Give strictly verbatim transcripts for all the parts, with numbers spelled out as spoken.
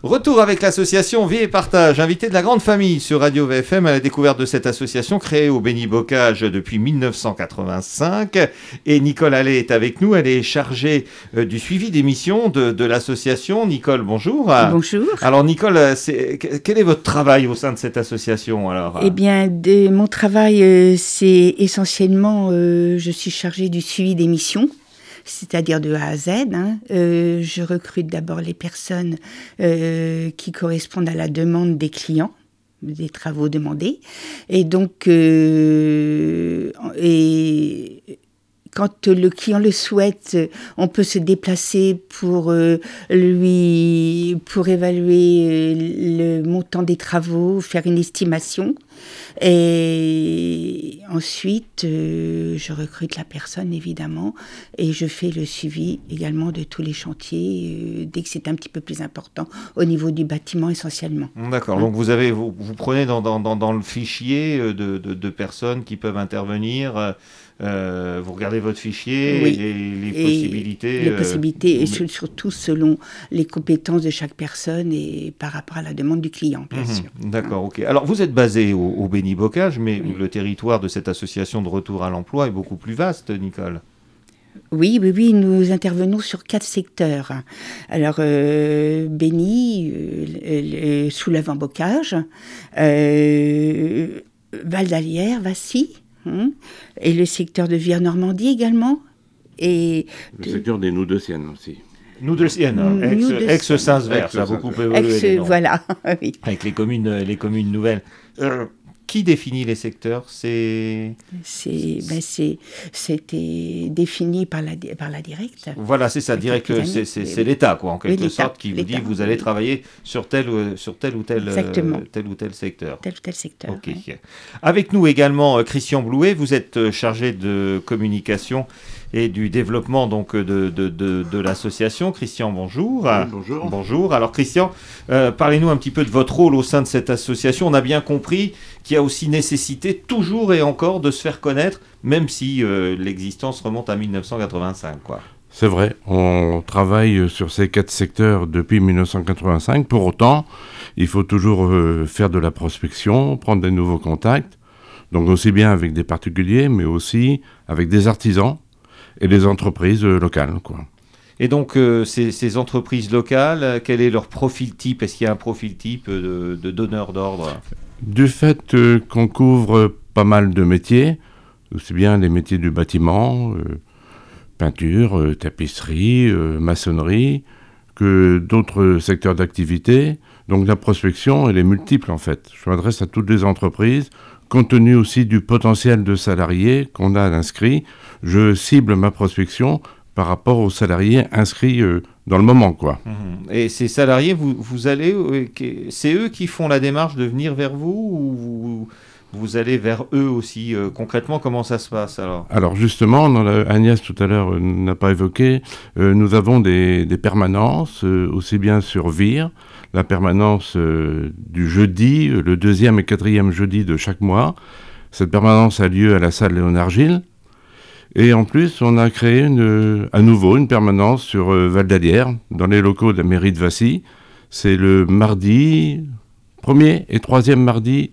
Retour avec l'association Vie et Partage, invité de la grande famille sur Radio V F M à la découverte de cette association créée au Béni-Bocage depuis dix-neuf cent quatre-vingt-cinq. Et Nicole Allais est avec nous, elle est chargée euh, du suivi des missions de, de l'association. Nicole, bonjour. Bonjour. Alors Nicole, c'est, quel est votre travail au sein de cette association alors? Eh bien, de, mon travail, euh, c'est essentiellement, euh, je suis chargée du suivi des missions. C'est-à-dire de A à Z. Hein. Euh, je recrute d'abord les personnes euh, qui correspondent à la demande des clients, des travaux demandés. Et donc, euh, et quand le client le souhaite, on peut se déplacer pour euh, lui, pour évaluer le montant des travaux, faire une estimation. Et ensuite, euh, je recrute la personne, évidemment, et je fais le suivi également de tous les chantiers, euh, dès que c'est un petit peu plus important, au niveau du bâtiment essentiellement. D'accord, hein. Donc vous, avez, vous, vous prenez dans, dans, dans, dans le fichier de, de, de personnes qui peuvent intervenir, euh, vous regardez votre fichier, oui. et les et possibilités. Les possibilités, euh, et mais... surtout selon les compétences de chaque personne et par rapport à la demande du client, bien mmh, sûr. D'accord, ok. Alors vous êtes basé au, au Béni-Bocage, mais oui. Le territoire de cette association de retour à l'emploi est beaucoup plus vaste, Nicole. Oui, oui, oui, nous intervenons sur quatre secteurs. Alors, euh, Béni, euh, euh, Soulavant-Bocage, euh, Val d'Alière, Vassy, hein, et le secteur de Vire-Normandie également. Et le de... secteur des Noudeciennes aussi. Noudeciennes, ex-Saint-Sever, ça a beaucoup évolué. Ex, voilà, oui. Avec les communes, les communes nouvelles. Euh, qui définit les secteurs? C'est... C'est, ben c'est, c'était défini par la, par la directe. Voilà, c'est ça, direct, c'est, c'est, c'est l'État, quoi, en quelque oui, sorte, qui vous dit vous allez travailler sur tel, sur tel ou tel, euh, tel ou tel secteur. Tel ou tel secteur. Ok. Ouais. Avec nous également, Christian Blouet, vous êtes chargé de communication et du développement donc de, de, de, de l'association. Christian, bonjour. Oui, bonjour. Bonjour. Alors Christian, euh, parlez-nous un petit peu de votre rôle au sein de cette association. On a bien compris qu'il y a aussi nécessité toujours et encore de se faire connaître, même si euh, l'existence remonte à dix-neuf cent quatre-vingt-cinq, quoi. C'est vrai, on travaille sur ces quatre secteurs depuis dix-neuf cent quatre-vingt-cinq. Pour autant, il faut toujours euh, faire de la prospection, prendre des nouveaux contacts, donc aussi bien avec des particuliers, mais aussi avec des artisans et des entreprises euh, locales, quoi. Et donc, euh, ces, ces entreprises locales, quel est leur profil type? Est-ce qu'il y a un profil type de, de donneur d'ordre? Du fait euh, qu'on couvre pas mal de métiers, aussi bien les métiers du bâtiment, euh, peinture, euh, tapisserie, euh, maçonnerie, que d'autres secteurs d'activité. Donc la prospection, elle est multiple en fait. Je m'adresse à toutes les entreprises, compte tenu aussi du potentiel de salariés qu'on a inscrits. Je cible ma prospection par rapport aux salariés inscrits euh, dans le moment, quoi. Mmh. Et ces salariés, vous, vous allez, euh, c'est eux qui font la démarche de venir vers vous ou vous, vous allez vers eux aussi euh, concrètement, comment ça se passe alors? Alors justement, dans la, Agnès tout à l'heure euh, n'a pas évoqué, euh, nous avons des, des permanences, euh, aussi bien sur Vire, la permanence euh, du jeudi, euh, le deuxième et quatrième jeudi de chaque mois. Cette permanence a lieu à la salle Léonard Gilles. Et en plus, on a créé une, à nouveau une permanence sur euh, Val d'Alière, dans les locaux de la mairie de Vassy. C'est le mardi, premier et troisième mardi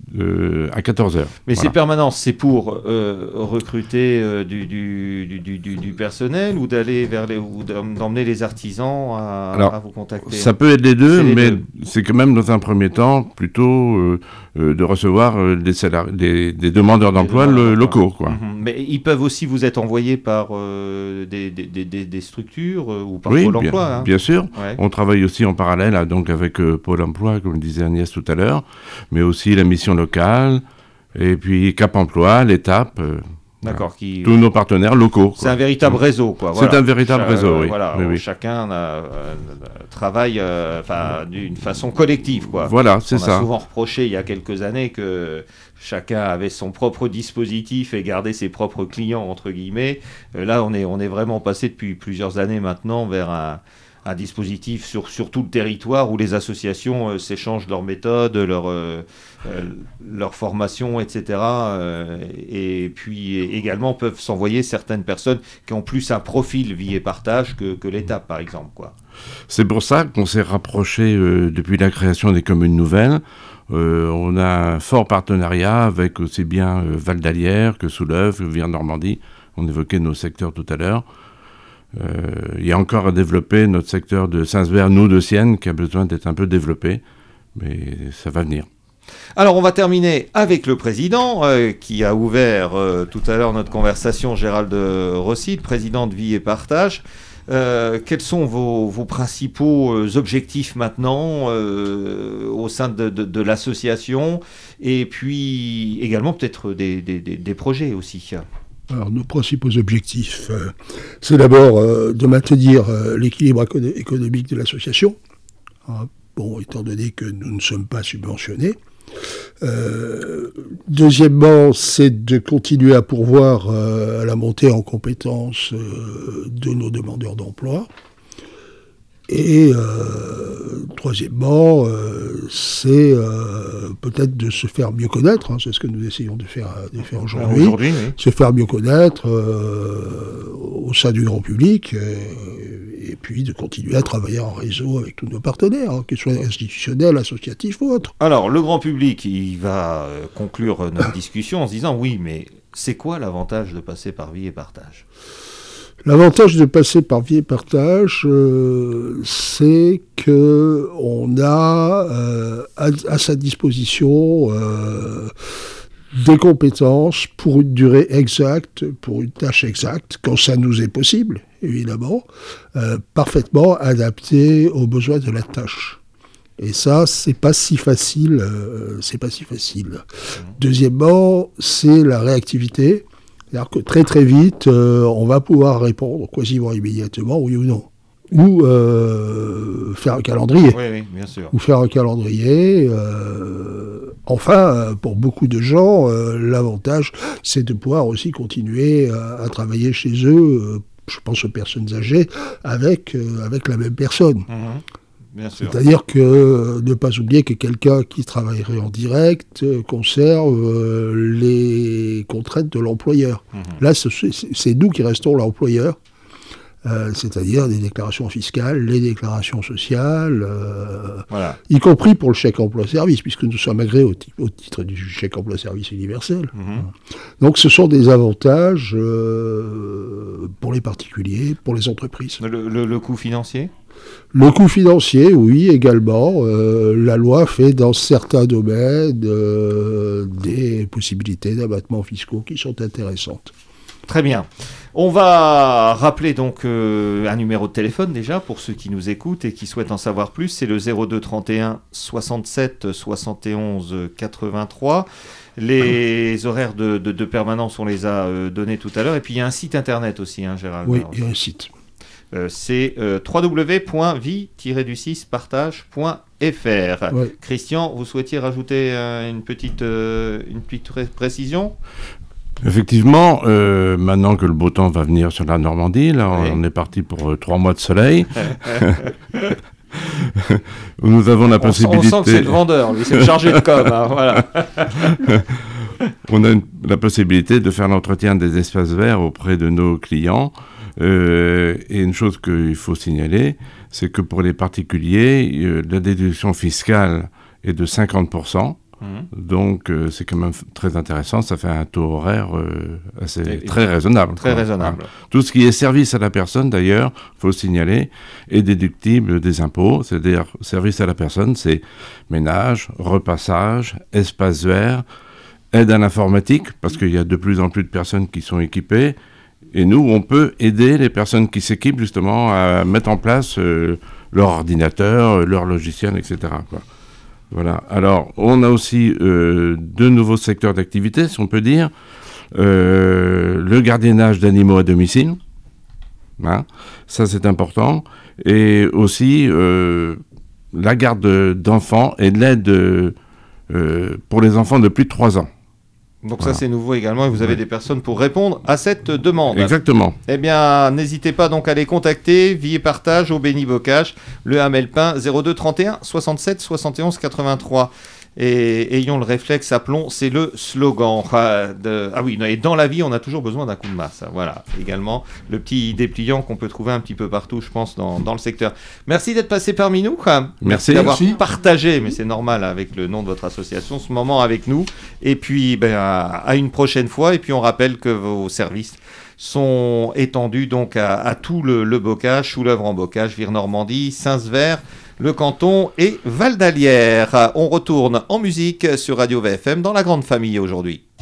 euh, à quatorze heures. Mais voilà. Ces permanences, c'est pour euh, recruter euh, du, du, du, du, du personnel ou d'aller vers les, ou d'emmener les artisans à, Alors, à vous contacter? Ça peut être les deux, c'est les mais deux. C'est quand même dans un premier temps plutôt euh, euh, de recevoir euh, des, salari- des, des demandeurs d'emploi demandeurs le, d'emploi. locaux, quoi. Mm-hmm. Mais ils peuvent aussi vous être envoyés par euh, des, des, des, des structures euh, ou par oui, Pôle bien, emploi. Hein. Bien sûr. Ouais. On travaille aussi en parallèle là, donc avec euh, Pôle emploi, comme le disait Agnès tout à l'heure, mais aussi la mission locale, et puis Cap emploi, l'étape. Euh, D'accord. Qui... Tous nos partenaires locaux. C'est quoi. Un véritable réseau, quoi. C'est voilà. un véritable Cha- réseau, oui. Voilà, oui, oui. Chacun euh, travaille euh, d'une façon collective, quoi. Voilà, c'est On ça. a souvent reproché il y a quelques années que chacun avait son propre dispositif et gardait ses propres clients, entre guillemets. Euh, là, on est, on est vraiment passé depuis plusieurs années maintenant vers un... un dispositif sur, sur tout le territoire où les associations euh, s'échangent leurs méthodes, leur, euh, euh, leur formation, et cetera. Euh, et puis également peuvent s'envoyer certaines personnes qui ont plus un profil vie et partage que, que l'État, par exemple, quoi. C'est pour ça qu'on s'est rapproché euh, depuis la création des communes nouvelles. Euh, on a un fort partenariat avec aussi bien euh, Val d'Alière que Souleuve, que Vire-Normandie. On évoquait nos secteurs tout à l'heure. Euh, il y a encore à développer notre secteur de Saint-Sever, nous de Sienne, qui a besoin d'être un peu développé, mais ça va venir. Alors on va terminer avec le président euh, qui a ouvert euh, tout à l'heure notre conversation, Gérald Rossi, président de Vie et Partage. Euh, quels sont vos, vos principaux euh, objectifs maintenant euh, au sein de, de, de l'association, et puis également peut-être des, des, des, des projets aussi? Alors, nos principaux objectifs, euh, c'est d'abord euh, de maintenir euh, l'équilibre éco- économique de l'association. Hein, bon, étant donné que nous ne sommes pas subventionnés. Euh, deuxièmement, c'est de continuer à pourvoir euh, à la montée en compétences euh, de nos demandeurs d'emploi. Et euh, troisièmement, euh, c'est euh, peut-être de se faire mieux connaître, hein, c'est ce que nous essayons de faire, de faire aujourd'hui, aujourd'hui oui. Se faire mieux connaître euh, au sein du grand public, euh, et puis de continuer à travailler en réseau avec tous nos partenaires, hein, qu'ils soient institutionnels, associatifs ou autres. Alors, le grand public, il va euh, conclure notre discussion en se disant, oui, mais c'est quoi l'avantage de passer par Vie et Partage ? L'avantage de passer par Vie et Partage, euh, c'est qu'on a euh, à, à sa disposition euh, des compétences pour une durée exacte, pour une tâche exacte, quand ça nous est possible, évidemment, euh, parfaitement adaptées aux besoins de la tâche. Et ça, c'est pas si facile. Euh, c'est pas si facile. Deuxièmement, c'est la réactivité. C'est-à-dire que très très vite, euh, on va pouvoir répondre quasiment immédiatement, oui ou non. Ou euh, faire un calendrier. Oui, oui, bien sûr. Ou faire un calendrier. Euh, enfin, pour beaucoup de gens, euh, l'avantage, c'est de pouvoir aussi continuer à, à travailler chez eux, euh, je pense aux personnes âgées, avec, euh, avec la même personne. Mmh. Bien sûr. C'est-à-dire que euh, ne pas oublier que quelqu'un qui travaillerait en direct euh, conserve euh, les contraintes de l'employeur. Mmh. Là, c'est, c'est nous qui restons l'employeur, euh, c'est-à-dire des déclarations fiscales, les déclarations sociales, euh, voilà. Y compris pour le chèque emploi-service, puisque nous sommes agréés au, t- au titre du chèque emploi-service universel. Mmh. Donc ce sont des avantages euh, pour les particuliers, pour les entreprises. Le, le, le coût financier ? Le coût financier, oui, également. Euh, la loi fait dans certains domaines euh, des possibilités d'abattements fiscaux qui sont intéressantes. Très bien. On va rappeler donc euh, un numéro de téléphone déjà pour ceux qui nous écoutent et qui souhaitent en savoir plus. C'est le zéro deux trente et un soixante-sept soixante et onze quatre-vingt-trois. Les horaires de, de, de permanence, on les a euh, donnés tout à l'heure. Et puis il y a un site internet aussi, hein, Gérald. Oui, il y a un site. Euh, c'est euh, w w w point vie tiret six partage point f r. Ouais. Christian, vous souhaitiez rajouter euh, une petite, euh, une petite ré- précision ? Effectivement, euh, maintenant que le beau temps va venir sur la Normandie, là, oui. on est parti pour euh, trois mois de soleil. Nous avons la on possibilité... Sent, on sent que c'est le vendeur, lui, c'est le chargé de com. Hein, voilà. On a une, la possibilité de faire l'entretien des espaces verts auprès de nos clients. Euh, et une chose qu'il faut signaler, c'est que pour les particuliers, euh, la déduction fiscale est de cinquante pour cent. Mmh. Donc euh, c'est quand même très intéressant, ça fait un taux horaire euh, assez, et, très raisonnable. Très quoi. raisonnable. Hein. Tout ce qui est service à la personne, d'ailleurs, il faut signaler, est déductible des impôts. C'est-à-dire, service à la personne, c'est ménage, repassage, espace vert, aide à l'informatique, parce qu'il y a de plus en plus de personnes qui sont équipées. Et nous, on peut aider les personnes qui s'équipent justement à mettre en place euh, leur ordinateur, leur logiciel, et cetera, quoi. Voilà. Alors, on a aussi euh, deux nouveaux secteurs d'activité, si on peut dire. Euh, le gardiennage d'animaux à domicile. Hein, ça, c'est important. Et aussi euh, la garde d'enfants et de l'aide euh, pour les enfants de plus de trois ans. Donc Voilà. ça c'est nouveau également et vous avez Ouais. des personnes pour répondre à cette demande. Exactement. Eh bien, n'hésitez pas donc à les contacter, Vie et Partage au Béni Bocage, le Hamelpin zéro deux trente et un soixante-sept soixante et onze quatre-vingt-trois. Et ayons le réflexe, appelons, c'est le slogan. Ah, de... ah oui, et dans la vie, on a toujours besoin d'un coup de masse. Voilà, également le petit dépliant qu'on peut trouver un petit peu partout, je pense, dans, dans le secteur. Merci d'être passé parmi nous. Merci. d'avoir Merci. partagé, mais c'est normal avec le nom de votre association, ce moment avec nous. Et puis, ben, à, à une prochaine fois. Et puis, on rappelle que vos services sont étendus donc à, à tout le, le bocage, sous l'œuvre en bocage, Vire-Normandie, Saint-Sever, le canton et Val d'Alière. On retourne en musique sur Radio V F M dans la grande famille aujourd'hui.